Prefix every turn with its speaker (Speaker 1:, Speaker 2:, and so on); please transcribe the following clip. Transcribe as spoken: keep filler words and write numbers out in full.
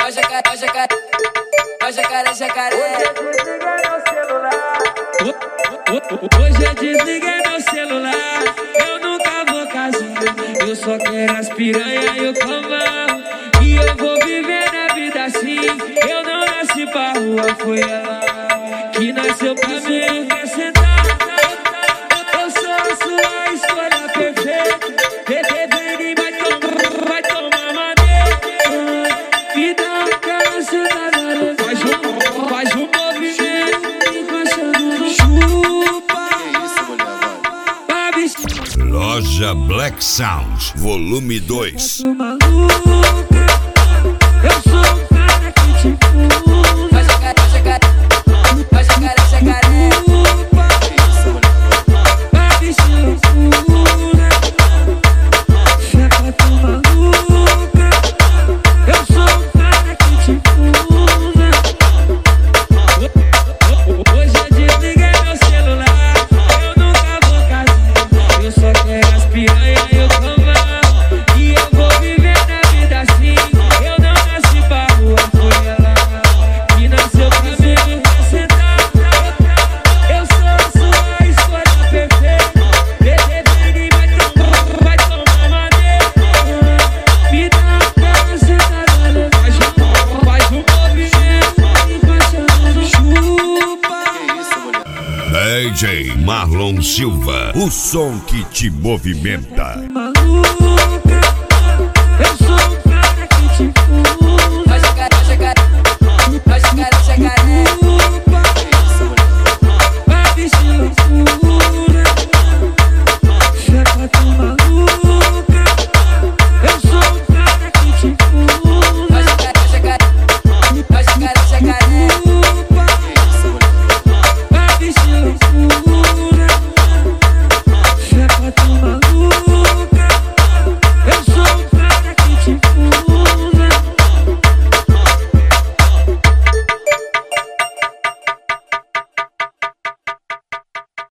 Speaker 1: jacaré, ó jacaré, ó jacaré, jacaré.
Speaker 2: Hoje eu desliguei meu celular, eu nunca vou casar. Eu só quero as piranha e o cambão, e eu vou viver na vida assim. Eu não nasci pra rua, foi ela que nasceu pra mim. Quer sentar, eu sou a sua escolha perfeita. Bebê, vem, vai tomar, vai tomar madeira. Me dá aquela sentada, faz um, faz um movimento, encaixando no chupa.
Speaker 3: Loja Black Sound, volume dois.
Speaker 2: Eu sou o cara que te usa.
Speaker 1: Ó jacaré, ó jacaré, ó jacaré, jacaré.
Speaker 2: Vai bichinho pura, chapa tu maluca. Eu sou o cara que te usa. Hoje eu desliguei meu celular, eu nunca vou casar. Eu só quero as piranha e o cambão, e eu vou viver na vida assim. Eu não nasci pra rua, foi ela que nasceu pra mim. Quer sentar, eu sou a sua escolha perfeita. Bebê, vem, vai tomar, vai tomar madeira. Me dá aquela sentada, faz um, faz um movimento, encaixando no chupa.
Speaker 3: D J Marlon Silva, o som que te movimenta.